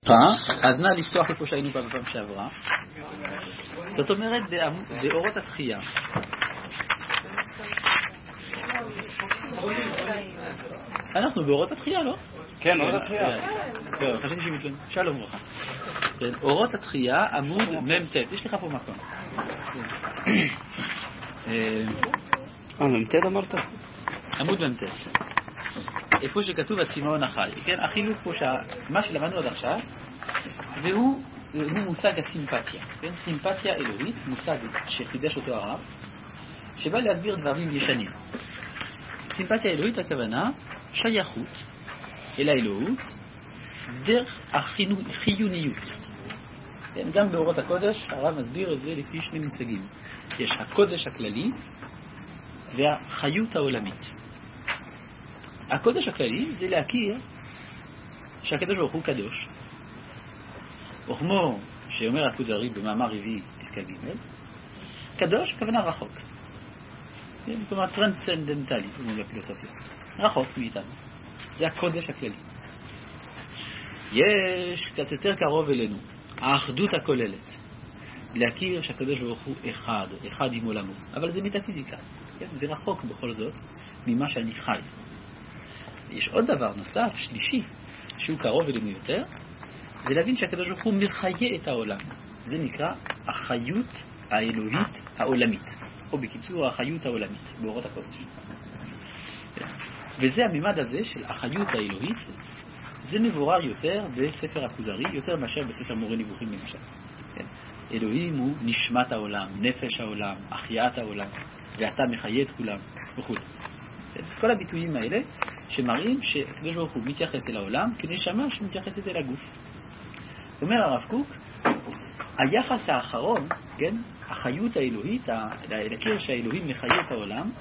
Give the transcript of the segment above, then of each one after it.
אז נא לפתוח איפה שהיינו בפעם שעברה. זאת אומרת, באורות התחייה. אנחנו באורות התחייה, לא? כן, אורות התחייה. חשבתי שמתלון. שלום וברכה. אורות התחייה, עמוד מ"ט. יש לך פה מקום. מ"ט אמרת? עמוד מ"ט. איפה שכתוב הצמאון החי. כן, החילוק פה מה שלמדנו עד עכשיו, והוא מושג הסימפתיה. כן, סימפתיה אלוהית, מושג שחידש אותו הרב, שבא להסביר דברים ישנים. סימפתיה אלוהית הכוונה שייכות אל האלוהות דרך החיוניות. כן, גם באורות הקודש הרב מסביר את זה לפי שני מושגים. יש הקודש הכללי והחיות העולמית. הקודש הכללי זה להכיר שהקדוש ברוך הוא קדוש. וכמו שאומר הכוזרי במאמר רביעי פסקה ג', קדוש כוונה רחוק. כלומר טרנסצנדנטלי, כמו בפילוסופיה. רחוק מאיתנו. זה הקודש הכללי. יש קצת יותר קרוב אלינו, האחדות הכוללת. להכיר שהקדוש ברוך הוא אחד עם עולמו. אבל זה מטאפיזיקה. זה רחוק בכל זאת ממה שאני חי. יש עוד דבר נוסף, שלישי, שהוא קרוב אלינו יותר, זה להבין שהקדוש ברוך הוא מחיה את העולם. זה נקרא החיות האלוהית העולמית. או בקיצור, החיות העולמית, באורות הקודש. וזה הממד הזה של החיות האלוהית, זה מבורר יותר בספר הכוזרי, יותר מאשר בספר מורה נבוכים למשל. אלוהים הוא נשמת העולם, נפש העולם, החייאת העולם, ואתה מחיה את כולם, וכו'. כל הביטויים האלה שמראים שהקדוש ברוך הוא מתייחס אל העולם כנשמה שמתייחסת אל הגוף. אומר הרב קוק, היחס האחרון, כן, החיות האלוהית, להכיר שהאלוהים מחיה את העולם,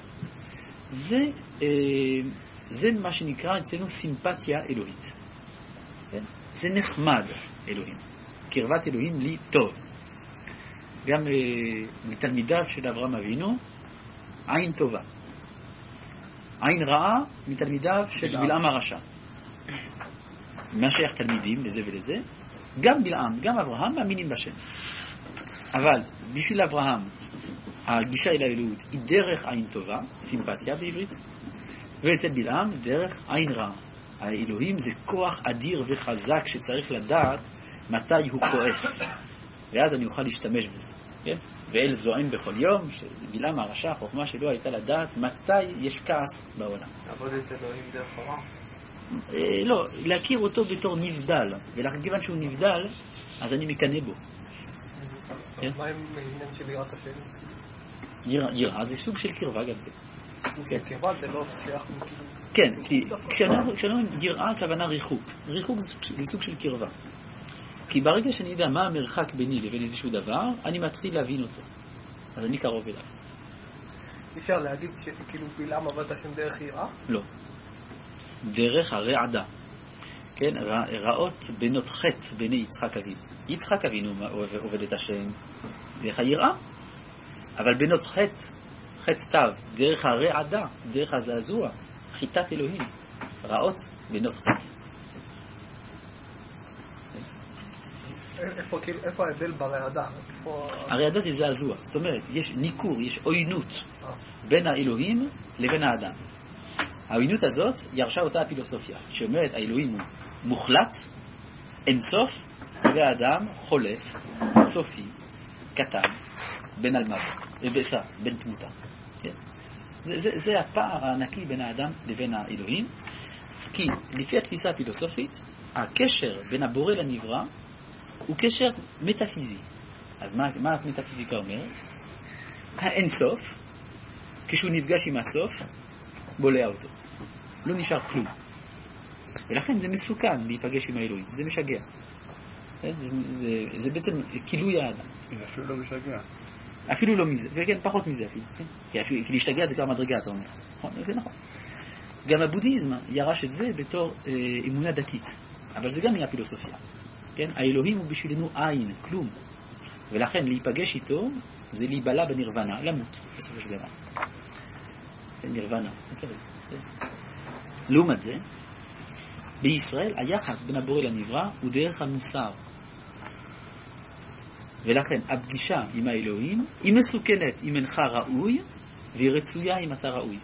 זה מה שנקרא אצלנו סימפתיה אלוהית. כן? זה נחמד אלוהים. קרבת אלוהים לי טוב. גם לתלמידיו של אברהם אבינו, עין טובה. עין רעה מתלמידיו של בלעם הרשע. מה שייך תלמידים לזה ולזה? גם בלעם, גם אברהם מאמינים בשם. אבל בשביל אברהם הגישה אל האלוהות היא דרך עין טובה, סימפתיה בעברית, ואצל בלעם דרך עין רעה. האלוהים זה כוח אדיר וחזק שצריך לדעת מתי הוא כועס, ואז אני אוכל להשתמש בזה. כן? ואל זועם בכל יום, שבלעם הרשע, החוכמה שלו הייתה לדעת מתי יש כעס בעולם. לעבוד את אלוהים דרך הרע? לא, להכיר אותו בתור נבדל, ולכיוון שהוא נבדל, אז אני מקנה בו. מה עם עניין של יראת השם? יראה זה סוג של קרבה גם כן. סוג של קרבה זה לא שייך כאילו... כן, כי כשאנחנו יראה הכוונה ריחוק. ריחוק זה סוג של קרבה. כי ברגע שאני יודע מה המרחק ביני לבין איזשהו דבר, אני מתחיל להבין אותו. אז אני קרוב אליו. אפשר להגיד שכאילו בלעם עבד השם דרך יראה? לא. דרך הרעדה. כן, רעות בנות חטא בני יצחק אבינו. יצחק אבינו עובד את השם דרך היראה. אבל בנות חטא סתיו, דרך הרעדה, דרך הזעזוע, חיטת אלוהים. רעות בנות חטא. איפה ההבדל ברעדה? הרעדה זה זעזוע. זאת אומרת, יש ניכור, יש עוינות בין האלוהים לבין האדם. העוינות הזאת ירשה אותה הפילוסופיה, שאומרת האלוהים הוא מוחלט, אינסוף, והאדם חולף, סופי, קטן, בין על מוות, בין תמותה. כן? זה הפער הענקי בין האדם לבין האלוהים, כי לפי התפיסה הפילוסופית, הקשר בין הבורא לנברא הוא קשר מטאפיזי. אז מה המטאפיזיקה אומרת? האינסוף, כשהוא נפגש עם הסוף, בולע אותו. לא נשאר כלום. ולכן זה מסוכן להיפגש עם האלוהים. זה משגע. זה בעצם כילוי האדם. אפילו לא משגע. אפילו לא מזה. וכן, פחות מזה אפילו. כי להשתגע זה כבר מדרגה, אתה אומר. נכון, זה נכון. גם הבודהיזם ירש את זה בתור אמונה דתית. אבל זה גם מהפילוסופיה. כן? האלוהים הוא בשבילנו עין, כלום. ולכן להיפגש איתו זה להיבלע בנירוונה, למות, בסופו של דבר. נירוונה. לעומת זה, בישראל היחס בין הבורא לנברא הוא דרך המוסר. ולכן הפגישה עם האלוהים היא מסוכנת אם אינך ראוי, והיא רצויה אם אתה ראוי.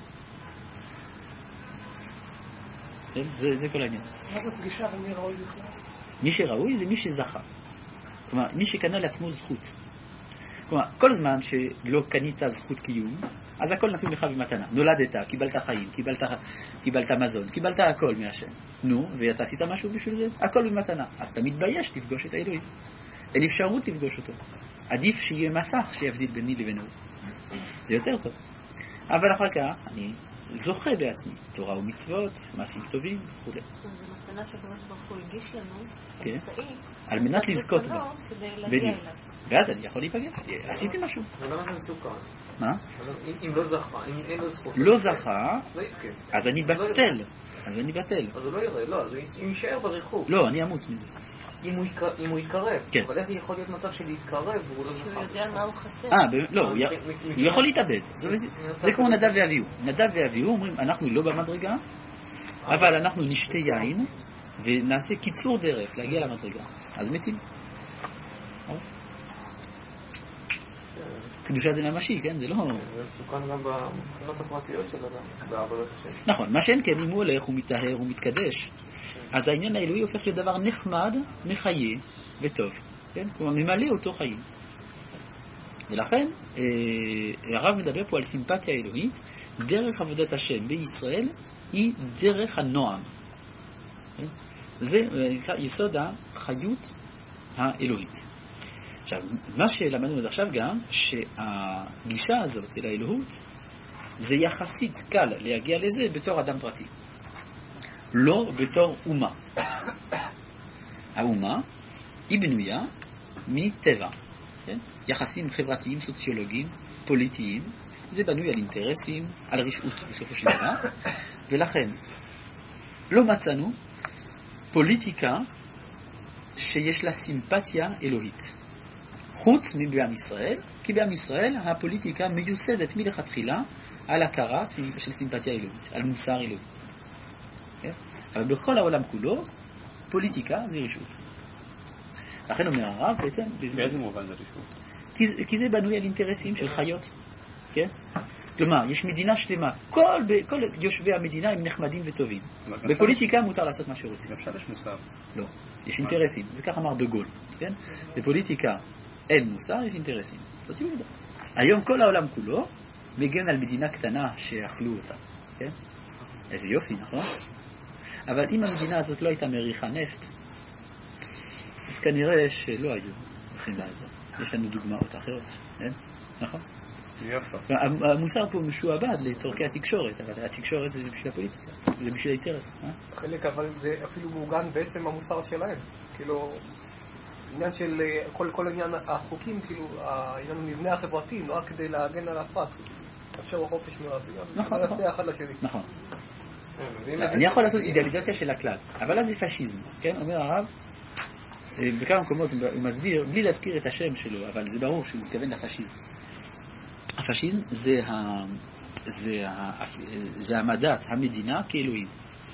זה כל העניין. מה זה פגישה ומי ראוי בכלל? מי שראוי זה מי שזכה. כלומר, מי שקנה לעצמו זכות. כלומר, כל זמן שלא קנית זכות קיום, אז הכל נתון לך במתנה. נולדת, קיבלת חיים, קיבלת מזון, קיבלת הכל מהשם. נו, ואתה עשית משהו בשביל זה? הכל במתנה. אז אתה מתבייש לפגוש את האלוהים. אין אפשרות לפגוש אותו. עדיף שיהיה מסך שיבדיל ביני לבינו. זה יותר טוב. אבל אחר כך אני זוכה בעצמי. תורה ומצוות, מעשים טובים וכו'. זה מתנה שהקדוש ברוך הוא הגיש לנו, כן. אמצעי, על מנת לזכות בה. כדי להגיע בדיוק. אליו. ואז אני יכול להיפגש. עשיתי משהו. אבל למה זה מסוכן? מה? אם לא זכה, אם אין לו זכות. לא זכה, לא יזכה. אז אני בטל. אז הוא לא יראה, לא, אז הוא יישאר בריחוק. לא, אני אמות מזה. אם הוא יתקרב. כן. אבל איך יכול להיות מצב של להתקרב והוא לא שהוא זכה? יודע מה הוא חסר. לא, הוא יכול להתאבד. זה כמו נדב ואביהו. נדב ואביהו אומרים, אנחנו לא במדרגה, אבל אנחנו נשתה יין ונעשה קיצור דרך להגיע למדרגה. אז מתים. קדושה זה ממשי, כן? זה לא... זה מסוכן גם בבחינות הפרטיות של אדם, בעבודת השם. נכון, מה שאין כן, אם הוא הולך, הוא מתאהר, הוא מתקדש, אז העניין האלוהי הופך להיות דבר נחמד, מחיה וטוב. כן? כלומר, ממלא אותו חיים. ולכן, הרב מדבר פה על סימפתיה אלוהית, דרך עבודת השם בישראל היא דרך הנועם. כן? זה נקרא יסוד החיות האלוהית. עכשיו, מה שלמדנו עד עכשיו גם, שהגישה הזאת אל האלוהות, זה יחסית קל להגיע לזה בתור אדם פרטי. לא בתור אומה. האומה היא בנויה מטבע. כן? יחסים חברתיים, סוציולוגיים, פוליטיים. זה בנוי על אינטרסים, על רשעות בסופו של דבר. ולכן, לא מצאנו פוליטיקה שיש לה סימפתיה אלוהית. חוץ מבעם ישראל, כי בעם ישראל הפוליטיקה מיוסדת מלכתחילה על הכרה של סימפתיה אלוהית, על מוסר אלוהי. כן? אבל בכל העולם כולו, פוליטיקה זה רשעות. לכן אומר הרב בעצם... באיזה מובן זה רשעות? כי זה בנוי על אינטרסים של חיות. כן? כלומר, יש מדינה שלמה, כל יושבי המדינה הם נחמדים וטובים. בפוליטיקה מותר לעשות מה שרוצים. עכשיו יש מוסר. לא, יש אינטרסים. זה כך אמר דה גול. כן? בפוליטיקה אין מוסר, יש אינטרסים. זאת יהודה. היום כל העולם כולו מגן על מדינה קטנה שאכלו אותה. כן? איזה יופי, נכון? אבל אם המדינה הזאת לא הייתה מריחה נפט, אז כנראה שלא היו הולכים לעזור. יש לנו דוגמאות אחרות. כן? נכון? יפה. המוסר פה משועבד לצורכי התקשורת, אבל התקשורת זה בשביל הפוליטיקה, זה בשביל האינטרס. חלק, אבל זה אפילו מעוגן בעצם המוסר שלהם. כאילו, עניין של כל עניין החוקים, כאילו, העניין המבנה החברתי, לא רק כדי להגן על הפרט. אפשר החופש מרבי, נכון, אבל להפריע אחד לשני. נכון. אני יכול לעשות אידיאליזציה של הכלל, אבל אז זה פשיזם, כן? אומר הרב, בכמה מקומות הוא מסביר, בלי להזכיר את השם שלו, אבל זה ברור שהוא מתכוון לפשיזם. הפשיזם זה העמדת המדינה כאלוהים.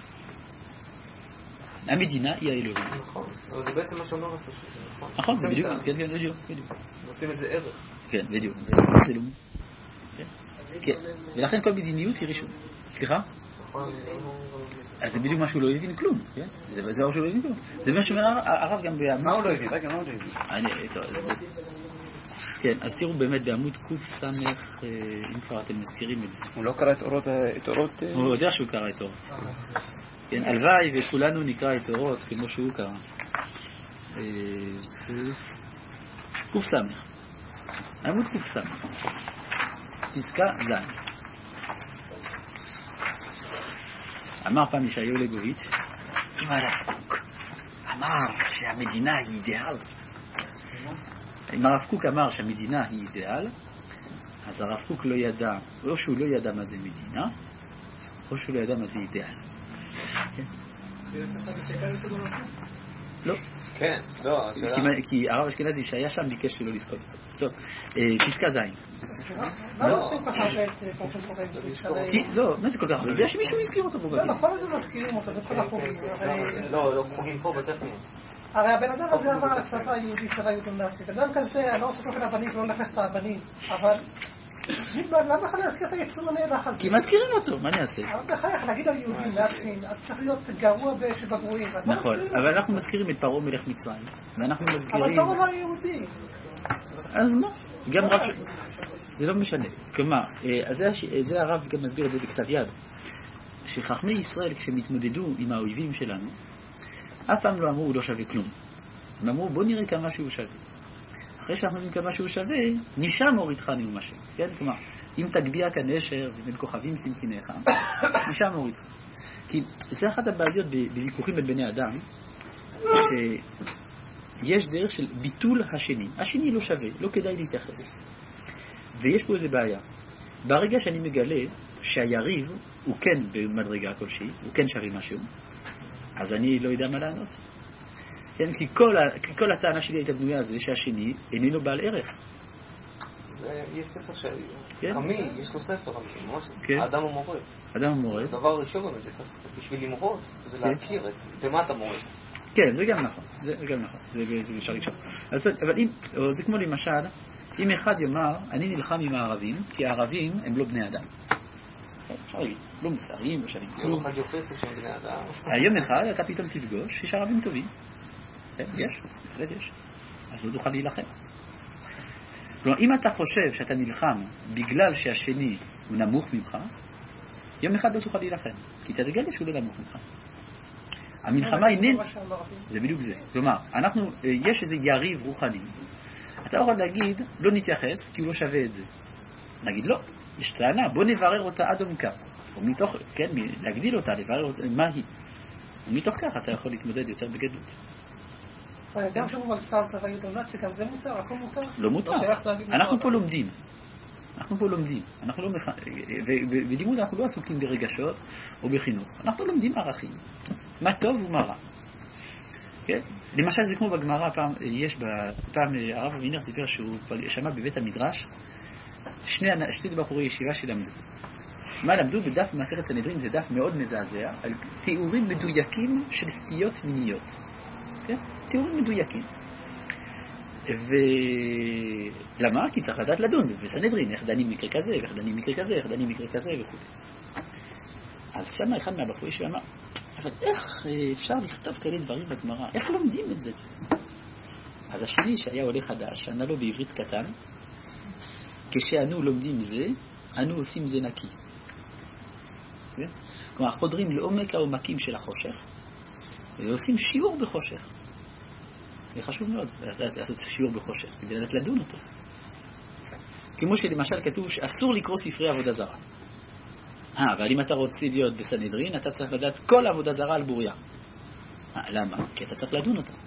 המדינה היא האלוהים. נכון, אבל זה בעצם מה שאומר הפשיזם, נכון? נכון, זה בדיוק, כן, בדיוק. עושים את זה ערך. כן, בדיוק. זה לאומי. כן, ולכן כל מדיניות היא רשעות. סליחה? אז זה בדיוק מה שהוא לא הבין כלום, כן? זה מה שהוא לא הבין כלום. זה מה שאומר הרב גם מה הוא לא הבין? רגע, מה הוא לא הבין? כן, אז תראו באמת בעמוד קס"ח, אם כבר אתם מזכירים את זה. הוא לא קרא את אורות... הוא יודע שהוא קרא את אורות. כן, הלוואי וכולנו נקרא את אורות כמו שהוא קרא. קס"ח. עמוד קס"ח. פסקה ז'. אמר פעם ישעיהו ליבוביץ', אם הרב קוק אמר שהמדינה היא אידיאל, אם הרב קוק אמר שהמדינה היא אידיאל, אז הרב קוק לא ידע, או שהוא לא ידע מה זה מדינה, או שהוא לא ידע מה זה אידיאל. לא. כן, לא, כי הרב אשכנזי שהיה שם ביקש שלא לזכות אותו. טוב, פסקה ז'. לא מזכירים כל כך הרבה את פרופסור רייבוביץ'. לא, מה זה כל כך הרבה? בגלל שמישהו הזכיר אותו פה. לא, כל הזמן מזכירים אותו בכל החוגים. לא, חוגים פה בטכניון. הרי הבן אדם הזה אמר הצבא היהודי, צבא יהודי נאצי. בן אדם כזה, אני לא רוצה לסוף על הבנים, לא הולך את האבנים. אבל למה לך להזכיר את היצור הנאלח הזה? כי מזכירים אותו, מה אני אעשה? אבל בחייך, להגיד על יהודים נאצים, אז צריך להיות גרוע שבגרועים. נכון, אבל אנחנו מזכירים את פרעה מלך מצרים. ואנחנו מזכירים... אבל פרעה לא יהודי. אז מה? גם רק... זה לא משנה. כלומר, זה הרב גם מסביר את זה בכתב יד. שחכמי ישראל, כשהם התמודדו עם האויבים שלנו, אף פעם לא אמרו הוא לא שווה כלום. הם אמרו בוא נראה כמה שהוא שווה. אחרי שאנחנו יודעים כמה שהוא שווה, משם הורידך נאום השם. כן? כלומר, אם תגביה כנשר ובין כוכבים שמקיניך, משם הורידך. כי זה אחת הבעיות בוויכוחים בין בני אדם, שיש דרך של ביטול השני. השני לא שווה, לא כדאי להתייחס. ויש פה איזה בעיה. ברגע שאני מגלה שהיריב הוא כן במדרגה כלשהי, הוא כן שווה משהו, אז אני לא יודע מה לענות. כן, כי כל הטענה שלי הייתה בנויה על זה שהשני איננו בעל ערך. יש ספר של קמי, יש לו ספר, האדם המורד. האדם המורד. דבר ראשון, בשביל למרוד, זה להכיר במה אתה מורד. כן, זה גם נכון. זה גם נכון. זה אפשר לקשור. אבל זה כמו למשל, אם אחד יאמר, אני נלחם עם הערבים, כי הערבים הם לא בני אדם. אפשר להגיד, לא מוסריים, לא שווים כלום. יום אחד יופף שהם בני אדם. היום אחד אתה פתאום תפגוש שיש ערבים טובים. יש, בהחלט יש. אז לא תוכל להילחם. כלומר, אם אתה חושב שאתה נלחם בגלל שהשני הוא נמוך ממך, יום אחד לא תוכל להילחם, כי אתה תגלה שהוא לא נמוך ממך. המלחמה היא זה בדיוק זה. כלומר, יש איזה יריב רוחני. אתה יכול להגיד, לא נתייחס, כי הוא לא שווה את זה. נגיד, לא, יש טענה, בוא נברר אותה עד עומקה. ומתוך, כן, להגדיל אותה, לברר אותה, מה היא. ומתוך כך אתה יכול להתמודד יותר בגדלות. גם שאומרים על צבא יהודי נאצי, גם זה מותר, הכל מותר? לא מותר. אנחנו פה לומדים. בלימוד אנחנו לא עסוקים ברגשות או בחינוך. אנחנו לומדים ערכים. מה טוב ומה רע. כן? למשל זה כמו בגמרא, פעם הרב אבינר סיפר שהוא שמע בבית המדרש שני בחורי ישיבה שלמדו. מה למדו? בדף במסכת סנהדרין, זה דף מאוד מזעזע, על תיאורים מדויקים של סטיות מיניות. כן? תיאורים מדויקים. ולמה? כי צריך לדעת לדון בסנהדרין, איך דנים מקרה כזה, ואיך דנים מקרה כזה, איך דנים מקרה כזה וכו'. אז שם אחד מהבחורי ישיבה אמר, אבל איך אפשר לכתוב כאלה דברים בגמרא? איך לומדים את זה? אז השני שהיה עולה חדש, ענה לו בעברית קטן, כשאנו לומדים זה, אנו עושים זה נקי. כן? כלומר, חודרים לעומק העומקים של החושך, ועושים שיעור בחושך. זה חשוב מאוד, לעשות שיעור בחושך, כדי לדעת לדון אותו. כמו שלמשל כתוב שאסור לקרוא ספרי עבודה זרה. אבל אם אתה רוצה להיות בסנהדרין, אתה צריך לדעת כל עבודה זרה על בוריה. למה? כי אתה צריך לדון אותה.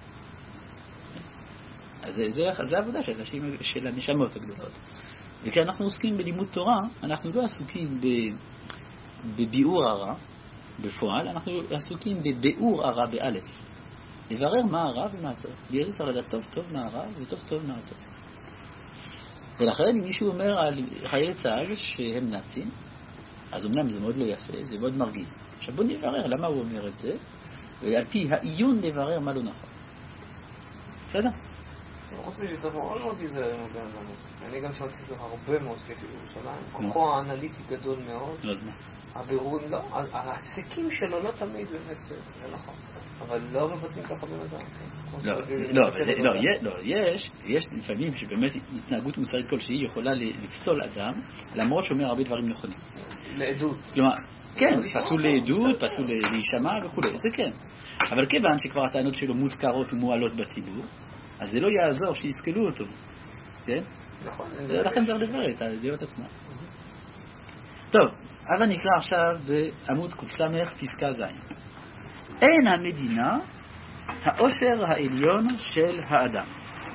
אז זה העבודה של הנשמות הגדולות. וכשאנחנו עוסקים בלימוד תורה, אנחנו לא עסוקים בביאור הרע בפועל, אנחנו עסוקים בביאור הרע באלף. לברר מה הרע ומה הטוב. בגלל זה צריך לדעת טוב טוב מה הרע וטוב טוב מה הטוב. ולכן אם מישהו אומר על חיילי צה"ל שהם נאצים, אז אמנם זה מאוד לא יפה, זה מאוד מרגיז. עכשיו בוא נברר למה הוא אומר את זה, ועל פי העיון נברר מה לא נכון. בסדר? חוץ מזה צריך מאוד מאוד להיזהר עם הבן אדם הזה. אני גם שמעתי את זה הרבה מאוד כתוב בירושלים. כוחו האנליטי גדול מאוד. אז מה? הבירורים לא, העסקים שלו לא תמיד באמת זה נכון. אבל לא מבצעים ככה בן אדם. לא, יש לפעמים שבאמת התנהגות מוסרית כלשהי יכולה לפסול אדם, למרות שאומר הרבה דברים נכונים. לעדות. כלומר, כן, פסול לעדות, פסול להישמע וכו', זה כן. אבל כיוון שכבר הטענות שלו מוזכרות ומועלות בציבור, אז זה לא יעזור שיסכלו אותו. כן? נכון. לכן זה לדבר את הדעות עצמה. טוב, אבל נקרא עכשיו בעמוד קס"ח פסקה ז'. אין המדינה העושר העליון של האדם.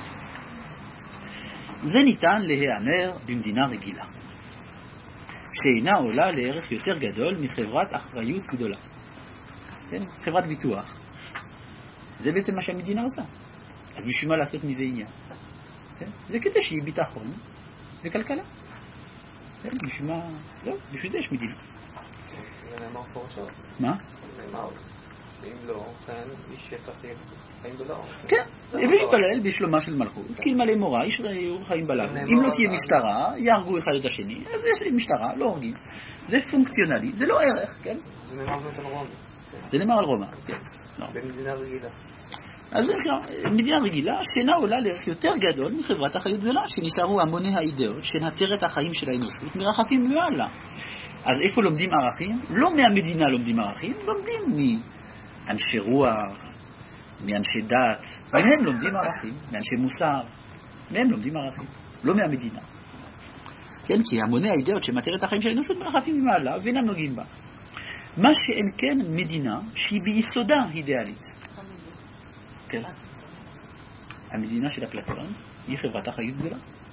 זה ניתן להיאמר במדינה רגילה, שאינה עולה לערך יותר גדול מחברת אחריות גדולה. כן? חברת ביטוח. זה בעצם מה שהמדינה עושה. אז בשביל מה לעשות מזה עניין? כן? זה כדי שיהיה ביטחון וכלכלה. כן? בשביל מה? זהו, בשביל זה יש מדינה. זה נאמר פורשות. מה? זה נאמר, אם לא, איש שטח חיים בלעו. כן, ויתפלל בשלומה של מלכות, כי אלמלא מורא, ישאירו חיים בלעו. אם לא תהיה משטרה, יהרגו אחד את השני, אז יש משטרה, לא הורגים. זה פונקציונלי, זה לא ערך, כן? זה נאמר באמת על רומא. זה נאמר על רומא, כן. במדינה רגילה. אז מדינה רגילה שאינה עולה לערך יותר גדול מחברת החיות גדולה, שנשארו המוני האידאות, שנתר את החיים של האנושות, מרחפים מעלה. אז איפה לומדים ערכים? לא מהמדינה לומדים ערכים, לומדים מאנשי רוח, מאנשי דת, מהם לומדים ערכים, מאנשי מוסר, מהם לומדים ערכים, לא מהמדינה. כן, כי המוני האידאות שמתר את החיים של האנושות מרחפים מעלה ואינם נוגעים בה. מה שאין כן מדינה שהיא ביסודה אידיאלית. כן. המדינה של אפלטון היא חברת החיות גדולה.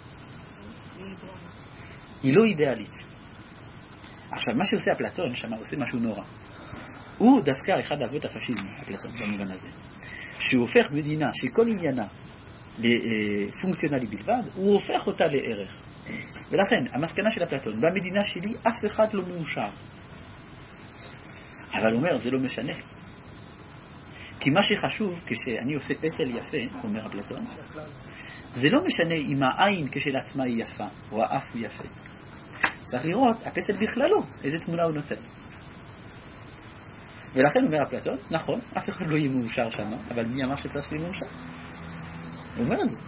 היא לא אידיאלית. עכשיו, מה שעושה אפלטון, שמה עושה משהו נורא. הוא דווקא אחד אבות הפשיזם, אפלטון, במובן הזה. שהוא הופך מדינה שכל עניינה לפונקציונלי בלבד, הוא הופך אותה לערך. ולכן, המסקנה של אפלטון, במדינה שלי אף אחד לא מאושר. אבל הוא אומר, זה לא משנה. כי מה שחשוב, כשאני עושה פסל יפה, אומר אפלטון, זה לא משנה אם העין כשלעצמה היא יפה, או האף הוא יפה. צריך לראות, הפסל בכללו, איזה תמונה הוא נותן. ולכן אומר אפלטון, נכון, אף אחד לא יהיה מאושר שם, אבל מי אמר שצריך שיהיה מאושר? הוא אומר את זה.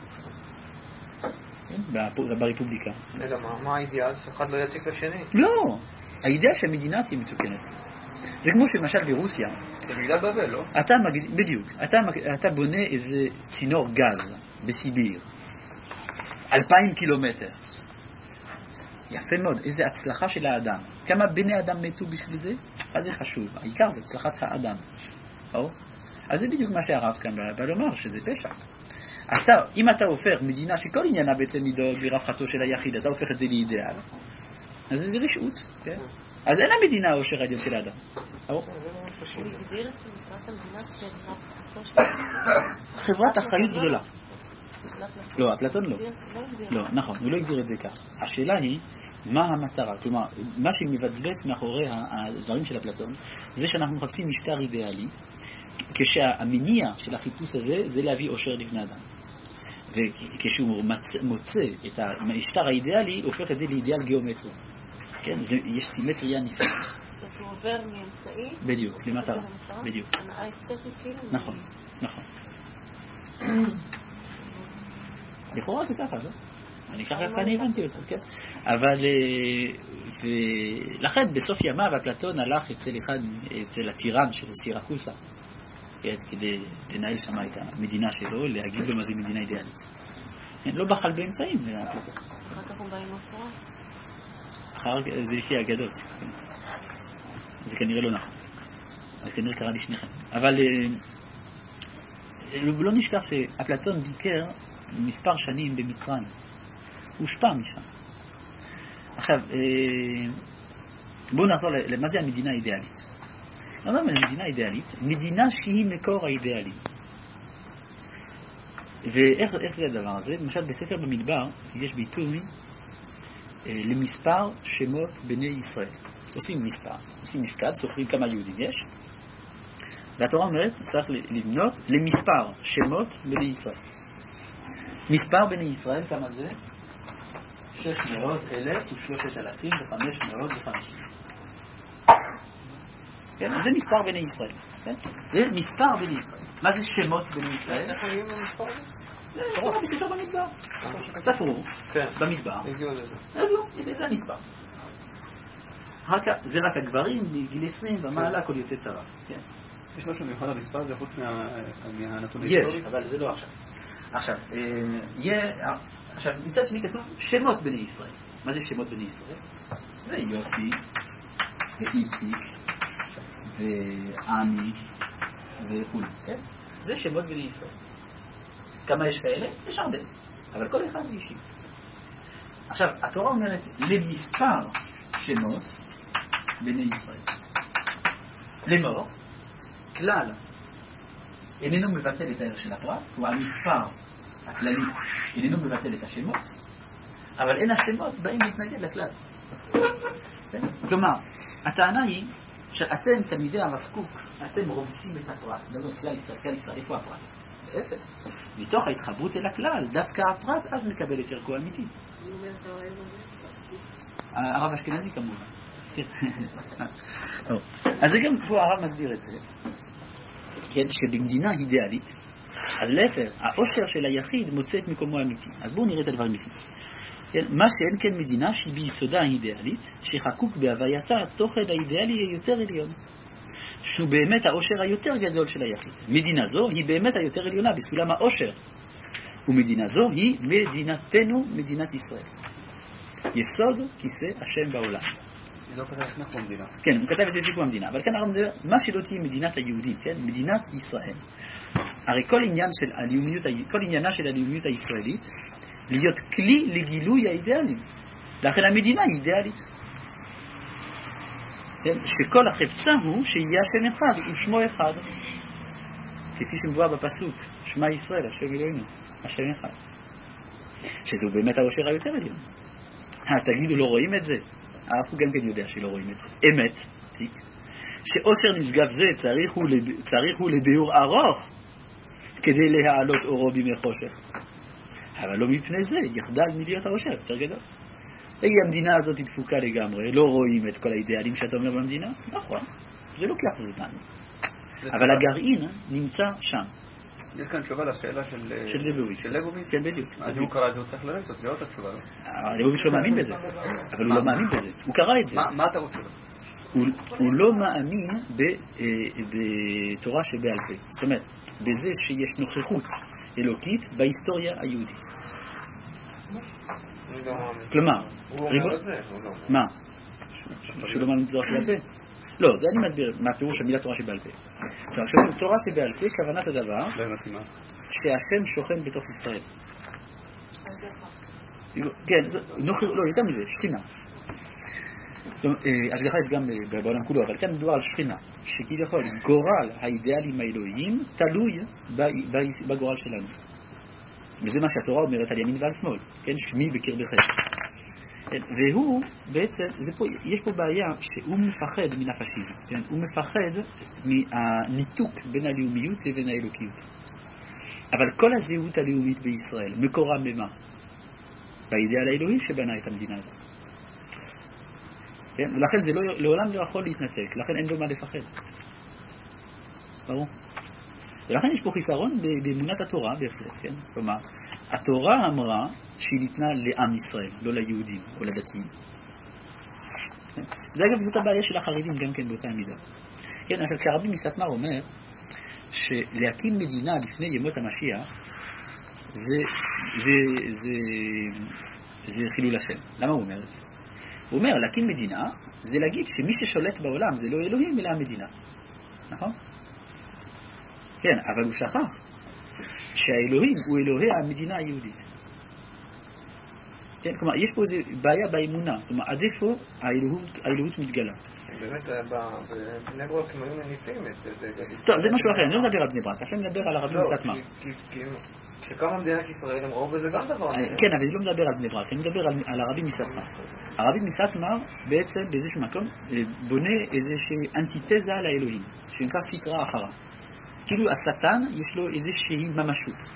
ברפובליקה. אלא מה האידיאל? שאחד לא יציג את השני? לא, האידיאל שהמדינה תהיה מתוקנת. זה כמו שמשל ברוסיה. זה מגדל בבל, לא? בדיוק. אתה בונה איזה צינור גז בסיביר. 2,000 קילומטר. יפה מאוד, איזה הצלחה של האדם. כמה בני אדם מתו בשביל זה? אז זה חשוב. העיקר זה הצלחת האדם. אז זה בדיוק מה שהרב כאן בא לומר, שזה פשע. אם אתה הופך מדינה שכל עניינה בעצם מדאוג לרווחתו של היחיד, אתה הופך את זה לאידאל, אז זה רשעות, כן? אז אין המדינה האושר העליון של האדם. הוא הגדיר את מטרת המדינה כרווחתו של חברת אחריות גדולה. לא, אפלטון לא. לא, נכון, הוא לא הגדיר את זה כך. השאלה היא, מה המטרה? כלומר, מה שמבצבץ מאחורי הדברים של אפלטון, זה שאנחנו מחפשים משטר אידיאלי, כשהמניע של החיפוש הזה, זה להביא אושר לבני אדם. וכשהוא מוצא את המשטר האידיאלי, הוא הופך את זה לאידיאל גיאומטרי. כן, יש סימטריה נפלאה. זאת אומרת, הוא עובר מאמצעי? בדיוק, למטרה. בדיוק. הנאה אסתטית כאילו? נכון, נכון. לכאורה זה ככה, לא? אני הבנתי אותו, כן? אבל, ולכן בסוף ימיו אפלטון הלך אצל הטירן של סירקוסה, כדי לנהל שם את המדינה שלו, להגיד לו מה זה מדינה אידיאלית. לא בחל באמצעים, אפלטון. אחר כך הוא בא עם התורה? זה לפי האגדות. זה כנראה לא נכון. אז כנראה קרה לשניכם. אבל לא נשכח שאפלטון ביקר מספר שנים במצרים. הוא הושפע משם. עכשיו, בואו נחזור למה זה המדינה האידיאלית. נאמר למדינה אידיאלית, מדינה שהיא מקור האידיאלי. ואיך זה הדבר הזה? למשל בספר במדבר יש ביטוי למספר שמות בני ישראל. עושים מספר, עושים מפקד, סופרים כמה יהודים יש, והתורה אומרת, צריך למנות למספר שמות בני ישראל. מספר בני ישראל, כמה זה? 600,003,550. כן, זה מספר בני ישראל. כן? זה מספר בני ישראל. מה זה שמות בני ישראל? איך נהיים במספר? זה תורה בספר במדבר. ספרו, במדבר. זה המספר. זה רק הגברים, בגיל 20 ומעלה, כל יוצא צבא. יש משהו מיוחד במספר הזה חוץ מהנתון יש, אבל זה לא עכשיו. עכשיו, מצד שני כתוב שמות בני ישראל. מה זה שמות בני ישראל? זה יוסי, ואיציק, ועמי, וכו'. כן? זה שמות בני ישראל. כמה יש כאלה? יש הרבה. אבל כל אחד זה אישי. עכשיו, התורה אומרת למספר שמות בני ישראל. לאמור, כלל איננו מבטל את הערך של הפרט, הוא המספר הכללי, איננו מבטל את השמות, אבל אין השמות באים להתנגד לכלל. כלומר, הטענה היא שאתם, תלמידי הרב קוק, אתם רומסים את הפרט, מדברים כלל ישראל, איפה הפרט? להפך. מתוך ההתחברות אל הכלל, דווקא הפרט אז מקבל את ערכו האמיתי. הרב אשכנזי כמובן. אז זה גם פה הרב מסביר את זה, שבמדינה אידיאלית, אז להפך, העושר של היחיד מוצא את מקומו האמיתי. אז בואו נראה את הדברים לפני. מה שאין כן מדינה שהיא ביסודה האידיאלית, שחקוק בהווייתה, התוכן האידיאלי יהיה יותר עליון. שהוא באמת העושר היותר גדול של היחיד. מדינה זו היא באמת היותר עליונה בסולם העושר. ומדינה זו היא מדינתנו, מדינת ישראל. יסוד כיסא השם בעולם. זה לא כתב לפני כמו המדינה. כן, הוא כתב את זה לפני כמו המדינה. אבל כאן הרב מדבר, מה שלא תהיה מדינת היהודים, כן? מדינת ישראל. הרי כל עניינה של הלאומיות הישראלית, להיות כלי לגילוי האידיאלים. לכן המדינה היא אידיאלית. שכל החפצה הוא שיהיה השם אחד ושמו אחד. כפי שמבואר בפסוק, שמע ישראל, השם אלוהינו, השם אחד. שזהו באמת העושר היותר עליון. אז תגידו, לא רואים את זה? הרב הוא גם כן יודע שלא רואים את זה. אמת, פסיק. שעושר נשגב זה צריך הוא לביאור ארוך כדי להעלות אורו בימי חושך. אבל לא מפני זה, יחדל מלהיות העושר יותר גדול. המדינה הזאת היא דפוקה לגמרי, לא רואים את כל האידיאלים שאתה אומר במדינה? נכון, זה לוקח זמן. אבל הגרעין נמצא שם. יש כאן תשובה לשאלה של ליבוביץ'. של ליבוביץ'? כן, בדיוק. אז הוא קרא את זה, הוא צריך לראות את התשובה. ליבוביץ' לא מאמין בזה, אבל הוא לא מאמין בזה. הוא קרא את זה. מה אתה רוצה? הוא לא מאמין בתורה שבעל פה. זאת אומרת, בזה שיש נוכחות אלוקית בהיסטוריה היהודית. כלומר, מה? שהוא לא מאמין בתורה שבעל פה? לא, זה אני מסביר מה הפירוש של מילה תורה שבעל פה. כלומר, תורה שבעל פה, כוונת הדבר שהשם שוכן בתוך ישראל. כן, לא, יותר מזה, שכינה. השגחה יש גם בעולם כולו, אבל כאן מדובר על שכינה, שכביכול גורל האידיאלים האלוהיים תלוי בגורל שלנו. וזה מה שהתורה אומרת על ימין ועל שמאל, כן? שמי בקרבכם. והוא בעצם, יש פה בעיה שהוא מפחד מן הפשיזם, כן? הוא מפחד מהניתוק בין הלאומיות לבין האלוקיות. אבל כל הזהות הלאומית בישראל מקורה ממה? באידיאל האלוהי שבנה את המדינה הזאת. כן? ולכן זה לעולם לא יכול להתנתק, לכן אין לו מה לפחד. ברור? ולכן יש פה חיסרון באמונת התורה בהחלט, כן? כלומר, התורה אמרה שהיא ניתנה לעם ישראל, לא ליהודים או לדתיים. כן? זה אגב זאת הבעיה של החרדים גם כן באותה מידה. כן, עכשיו כשהרבי מסתמר אומר שלהקים מדינה לפני ימות המשיח זה חילול השם. למה הוא אומר את זה? הוא אומר, להקים מדינה זה להגיד שמי ששולט בעולם זה לא אלוהים אלא המדינה. נכון? כן, אבל הוא שכח שהאלוהים הוא אלוהי המדינה היהודית. כן, כלומר, יש פה איזו בעיה באמונה. כלומר, עד איפה האלוהות מתגלה. באמת, בבני ברק הם היו מניפים את... טוב, זה משהו אחר, אני לא מדבר על בני ברק, עכשיו מדבר על הרבי מסתמר. כשקמה מדינת ישראל הם ראו בזה גם דבר. כן, אבל אני לא מדבר על בני ברק, אני מדבר על הרבי מסתמר. הרבי מסתמר בעצם באיזשהו מקום בונה איזושהי אנטיתזה על האלוהים, שנקרא סטרה אחרה. כאילו השטן יש לו איזושהי ממשות.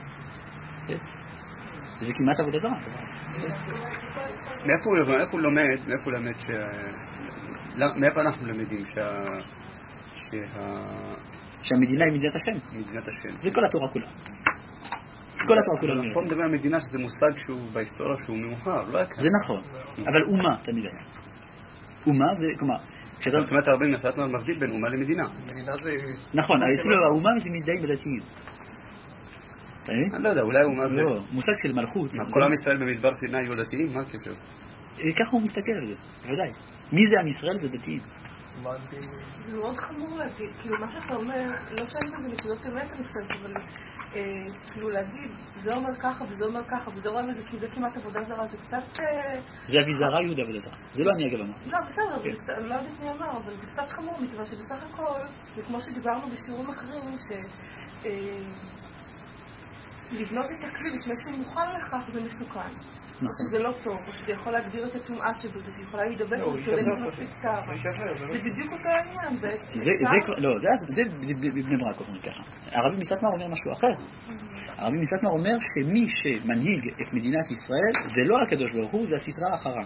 זה כמעט עבודה זרה. מאיפה הוא לומד, מאיפה אנחנו למדים שהמדינה היא מדינת השם? מדינת השם. זה כל התורה כולה. כל התורה כולה אומרת. פה מדבר על מדינה שזה מושג שהוא בהיסטוריה שהוא מאוחר, לא היה כאן. זה נכון, אבל אומה תמיד היה. אומה זה, כלומר, זאת אומרת הרבה מסתמר מבדיל בין אומה למדינה. נכון, אבל אצלו האומה זה מזדהים בדתיים. אני לא יודע, אולי אומה זה... לא, מושג של מלכות. כל עם ישראל במדבר סיני היו דתיים? מה הקשר? ככה הוא מסתכל על זה, בוודאי. מי זה עם ישראל? זה דתיים. זה מאוד חמור להגיד, כאילו מה שאתה אומר, לא שאין בזה נקודות אמת אני חושבת, אבל כאילו להגיד, זה אומר ככה וזה אומר ככה וזה אומר מזה, כי זה כמעט עבודה זרה, זה קצת... זה אביזרה יהודה עבודה זרה, זה לא אני אגב אמרתי. לא, בסדר, אני לא יודעת מי אמר, אבל זה קצת חמור, מכיוון שבסך הכל, וכמו שדיברנו בשיעורים אחרים, לבנות את הכלי לפני שהוא מוכן לכך זה מסוכן. נכון. שזה לא טוב, או שזה יכול להגדיר את הטומאה שבזה, שיכולה להידבק בו, כי יודעים שזה מספיק טהרה. זה בדיוק אותו העניין. זה בבני ברק אומרים ככה. הרבי מסטמר אומר משהו אחר. הרבי מסטמר אומר שמי שמנהיג את מדינת ישראל זה לא הקדוש ברוך הוא, זה הסטרה האחרה.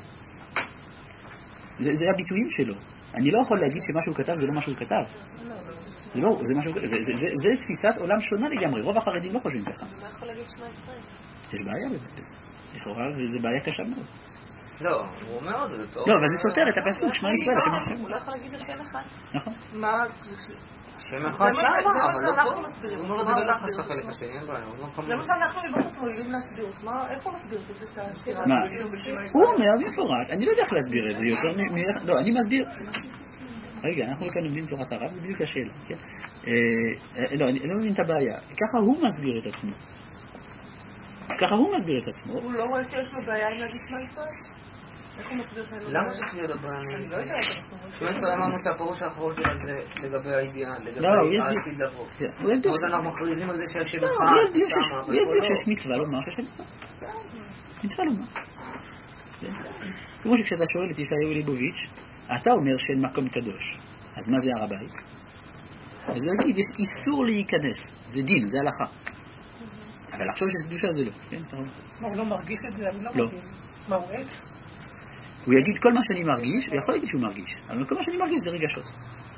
זה הביטויים שלו. אני לא יכול להגיד שמה שהוא כתב זה לא מה שהוא כתב. זה לא, זה תפיסת עולם שונה לגמרי. רוב החרדים לא חושבים ככה. אז מה יכול להגיד שמע ישראל? יש בעיה בזה. לכאורה זה בעיה קשה מאוד. לא, הוא אומר את זה בתור... לא, אבל זה סותר את הפסוק, שמע ישראל, השם השם. הוא לא יכול להגיד השם אחד. נכון. מה... השם אחד שם, אבל לא שאנחנו פה. מסבירים. הוא אומר את זה בלחץ לחלק השני, אין בעיה. זה מה שאנחנו מבחוץ מועילים להסביר. איך הוא מסביר את הסתירה? מה? הוא אומר במפורט, אני לא יודע איך להסביר את זה יותר לא, אני מסביר... רגע, אנחנו כאן לומדים תורת הרב, זה בדיוק השאלה, כן? לא, אני לא מבין את הבעיה. ככה הוא מסביר את עצמו. ככה הוא מסביר את עצמו. הוא לא רואה שיש לו בעיה עם להגיד שמע ישראל? איך הוא מסביר שאין לו בעיה? למה שתהיה לו בעיה? אני לא יודעת. שמע ישראל אמרנו שהפירוש האחרון שלה זה לגבי הידיעה, לגבי העתיד לבוא. עוד אנחנו מכריזים על זה שהשם אחד שם, הוא יסביר שיש מצווה לומר שהשם אחד. מצווה לומר. כמו שכשאתה שואל את ישעיהו ליבוביץ', אתה אומר שאין מקום קדוש. אז מה זה הר הבית? אז הוא יגיד, יש איסור להיכנס. זה דין, זה הלכה. אבל לחשוב שיש קדושה זה לא. מה, הוא לא מרגיש את זה? לא. מה, הוא עץ? הוא יגיד כל מה שאני מרגיש, הוא יכול להגיד שהוא מרגיש. אבל כל מה שאני מרגיש זה רגשות.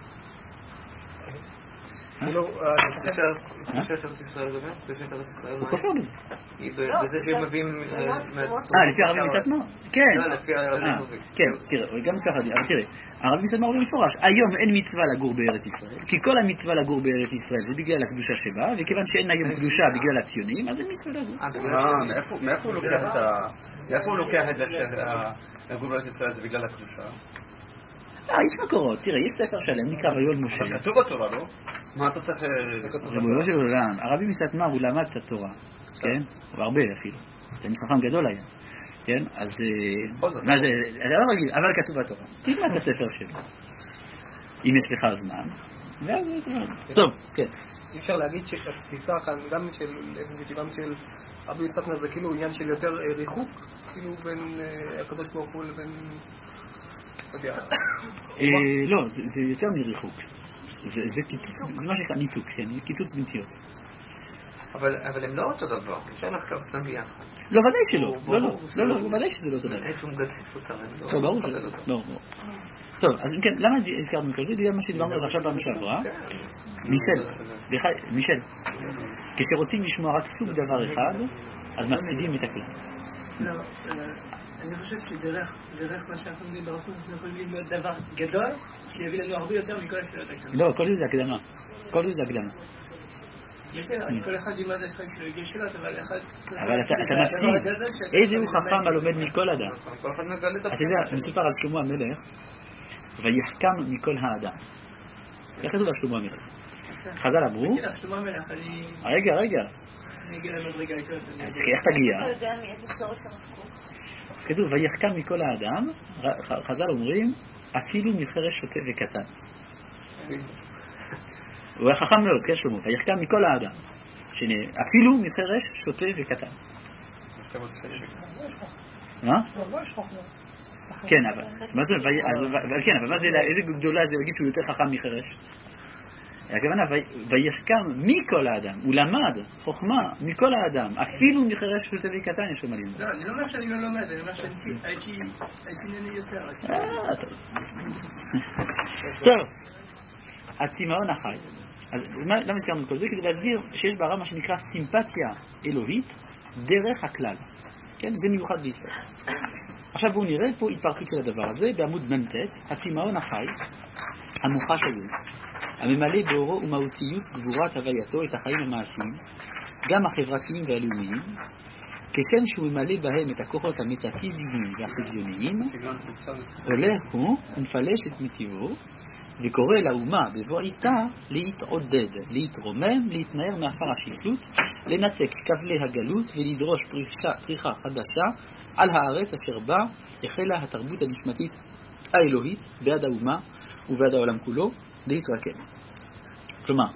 קדושת ארץ ישראל גם? קדושת ארץ ישראל הוא כופר בזה. בזה שהם מביאים... לפי הרבי מסטמר? כן. לא, לפי הרבי מסטמר. כן, תראה, גם ככה, אבל תראה, הרבי מסטמר אומר במפורש, היום אין מצווה לגור בארץ ישראל, כי כל המצווה לגור בארץ ישראל זה בגלל הקדושה שבה, וכיוון שאין היום קדושה בגלל הציונים, אז אין מצווה לגור. מאיפה הוא לוקח את זה שהגור בארץ ישראל זה בגלל הקדושה? יש מקורות, תראה, יש ספר שלם, נקרא ויול משה. אבל כתוב בתורה, לא? מה אתה צריך... ריבונו של עולם, הרבי מסטמר הוא למד קצת תורה, כן? הוא הרבה אפילו, תלמיד חכם גדול היה, כן? אז מה זה, אתה לא רגיל, אבל כתוב בתורה. תלמד את הספר שלו, אם יש לך זמן, ואז טוב, כן. אי אפשר להגיד שהתפיסה כאן, גם של לויביץ' וגם של רבי מסטמר, זה כאילו עניין של יותר ריחוק, כאילו בין הקדוש ברוך הוא לבין... לא, זה יותר מריחוק. זה קיצוץ, זה מה שנקרא ניתוק, כן? קיצוץ בנטיות. אבל הם לא אותו דבר, אפשר לחקור סתם ביחד. לא, ודאי שלא. לא, ודאי שזה לא אותו דבר. אין שום גדף אותם. טוב, ברור שלא. לא. טוב, אז אם כן, למה הזכרנו מכל זה? בגלל מה שדיברנו עד עכשיו פעם שעברה. מישל, כשרוצים לשמוע רק סוג דבר אחד, אז מפסידים את הכלל. לא, אני חושב שדרך מה שאנחנו אומרים ברוך הוא, אנחנו יכולים ללמוד דבר גדול, שיביא לנו הרבה יותר מכל השאלות הקטנות. לא, כל זה הקדמה. כל זה הקדמה. בסדר, אז כל אחד ילמד השחק שלו הגיע שאלות, אבל אחד... אבל אתה מפסיד. איזה הוא חכם הלומד מכל אדם. אז אתה יודע, מסופר על שלמה המלך, ויחכם מכל האדם. איך כתוב על שלמה המלך? חז"ל אמרו... שלמה המלך, אני... רגע. אני אגיע למדרגה איתו. אז איך תגיע? אתה יודע מאיזה שורש המחקור? אז כתוב, ויחכם מכל האדם, חז"ל אומרים, אפילו מחרש שוטה וקטן. הוא היה חכם מאוד, כן שלמה, ויחכם מכל האדם. אפילו מחרש שוטה וקטן. מה? כן, אבל מה זה, איזה גדולה זה להגיד שהוא יותר חכם מחרש? הכוונה, ויחכם מכל האדם, הוא למד חוכמה מכל האדם, אפילו מחרש שוטה וקטן יש לו מה ללמוד. לא, אני לא אומר שאני לא לומד, אני אומר שהייתי נהנה יותר. טוב, הצמאון החי. אז למה הזכרנו את כל זה? כדי להסביר שיש בעולם מה שנקרא סימפתיה אלוהית דרך הכלל. כן? זה מיוחד בישראל. עכשיו בואו נראה פה התפרטות של הדבר הזה בעמוד מ"ט, הצמאון החי, המוחש הזה, הממלא באורו ומהותיות גבורת הווייתו את החיים המעשיים, גם החברתיים והלאומיים, כשם שהוא ממלא בהם את הכוחות המטאפיזיים והחיזיוניים, הולך הוא ומפלש את מטיבו, וקורא לאומה בבוא איתה להתעודד, להתרומם, להתנער מאפר השפלות, לנתק כבלי הגלות ולדרוש פריחה חדשה על הארץ אשר בה החלה התרבות הנשמתית האלוהית בעד האומה ובעד העולם כולו להתרקם. כלומר,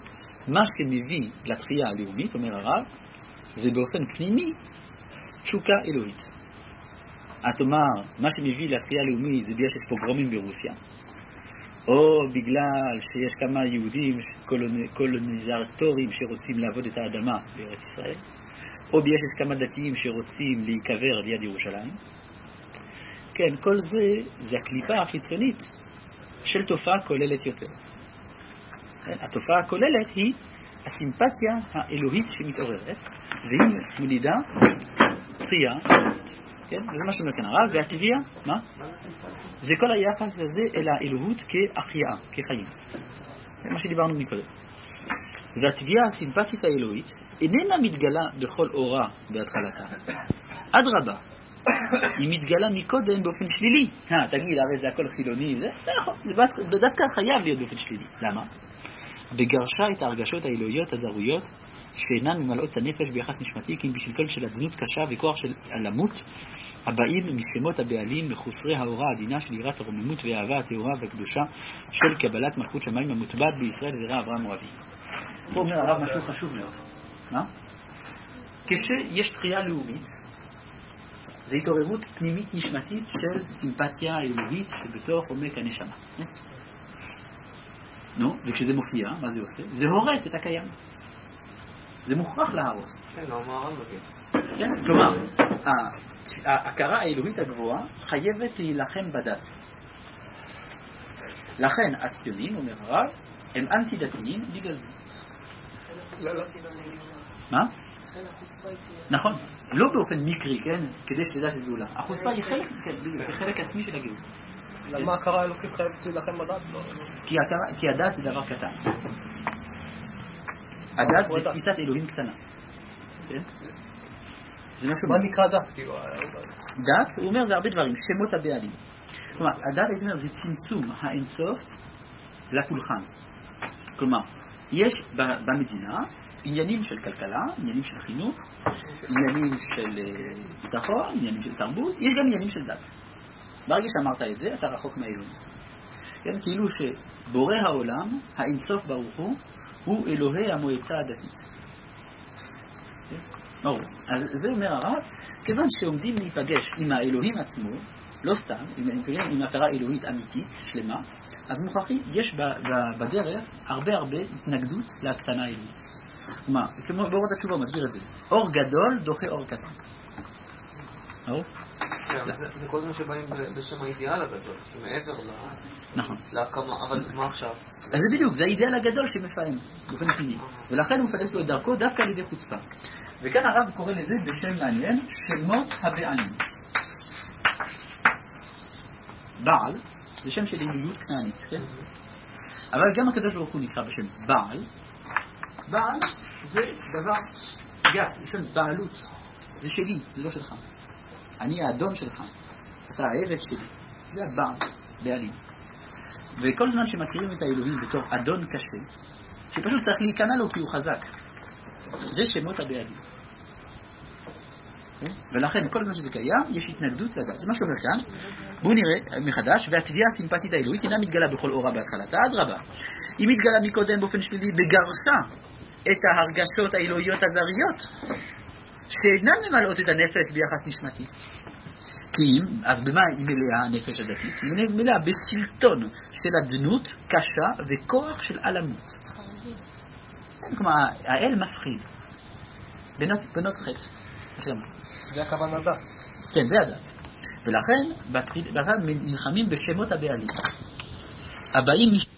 מה שמביא לתחייה הלאומית, אומר הרב, זה באופן פנימי תשוקה אלוהית. את אומר, מה שמביא לתחייה הלאומית זה בגלל שיש פוגרומים ברוסיה, או בגלל שיש כמה יהודים קולוניזטורים שרוצים לעבוד את האדמה בארץ ישראל, או בגלל שיש כמה דתיים שרוצים להיקבר ליד ירושלים. כן, כל זה הקליפה החיצונית של תופעה כוללת יותר. התופעה הכוללת היא הסימפתיה האלוהית שמתעוררת, והיא מולידה תחייה אלוהית. כן? וזה מה שאומר כאן הרב, והטבעיה, מה? זה כל היחס הזה אל האלוהות כהחייאה, כחיים. זה מה שדיברנו מקודם. והטבעיה הסימפתית האלוהית איננה מתגלה בכל אורה בהתחלתה. אדרבה, היא מתגלה מקודם באופן שלילי. תגיד, הרי זה הכל חילוני, זה לא יכול, זה דווקא חייב להיות באופן שלילי. למה? בגרשה את ההרגשות האלוהיות הזרויות שאינן ממלאות את הנפש ביחס נשמתי, כי אם בשלטון של עדנות קשה וכוח של למות, הבאים משמות הבעלים מחוסרי האורה העדינה של יראת הרוממות והאהבה הטהורה והקדושה של קבלת מלכות שמיים המוטבעת בישראל זרע אברהם אוהבי. פה אומר הרב משהו חשוב מאוד. מה? כשיש תחייה לאומית, זה התעוררות פנימית נשמתית של סימפתיה האלוהית שבתוך עומק הנשמה. נו, וכשזה מופיע, מה זה עושה? זה הורס את הקיים. זה מוכרח להרוס. כן, לא אמרנו בגלל. כן, כלומר, ההכרה האלוהית הגבוהה חייבת להילחם בדת. לכן הציונים, אומר הרב, הם אנטי-דתיים בגלל זה. מה? נכון, לא באופן מקרי, כן? כדי שתדע שזה גאולה. החוצפה היא חלק עצמי של הגאולה. למה ההכרה האלוהית חייבת להילחם בדת? כי הדת זה דבר קטן. הדת זה תפיסת אלוהים קטנה. מה נקרא דת? דת, הוא אומר, זה הרבה דברים, שמות הבעלים. כלומר, הדת, הייתי אומר, זה צמצום האינסוף לפולחן. כלומר, יש במדינה עניינים של כלכלה, עניינים של חינוך, עניינים של ביטחון, עניינים של תרבות, יש גם עניינים של דת. ברגע שאמרת את זה, אתה רחוק מהאלוהים. כן, כאילו שבורא העולם, האינסוף ברוך הוא אלוהי המועצה הדתית. ברור. אז זה אומר הרב, כיוון שעומדים להיפגש עם האלוהים עצמו, לא סתם, עם הכרה אלוהית אמיתית, שלמה, אז מוכרחי, יש בדרך הרבה התנגדות להקטנה האלוהית. כלומר, כמו באורות התשובה הוא מסביר את זה. אור גדול דוחה אור קטן. ברור? זה כל מה שבאים בשם האידיאל הגדול, שמעבר להקמה, אבל מה עכשיו? אז זה בדיוק, זה האידיאל הגדול שמפעם, באופן פנימי. ולכן הוא מפלס לו את דרכו דווקא על ידי חוצפה. וכאן הרב קורא לזה בשם מעניין, שמות הבעלים. בעל, זה שם של אלילות כנענית, כן? אבל גם הקדוש ברוך הוא נקרא בשם בעל. בעל זה דבר גס, יש בעלות. זה שלי, זה לא שלך. אני האדון שלך, אתה העבד שלי. זה הבעל, בעלים. וכל זמן שמכירים את האלוהים בתור אדון קשה, שפשוט צריך להיכנע לו כי הוא חזק, זה שמות הבעלים. ולכן כל זמן שזה קיים, יש התנגדות לדת. זה מה שאומר כאן. בואו נראה מחדש, והטביעה הסימפתית האלוהית אינה מתגלה בכל אורה בהתחלתה, אדרבה. היא מתגלה מקודם באופן שלילי בגרשה את ההרגשות האלוהיות הזריות, שאינן ממלאות את הנפש ביחס נשמתי. כי אם, אז במה היא מלאה הנפש הדתית? היא מלאה בשלטון של עדנות קשה וכוח של עלמות. כלומר, האל מפחיד. בנות חטא. זה הכוונה דת. כן, זה הדת. ולכן, בתחילה נלחמים בשמות הבעלים. הבאים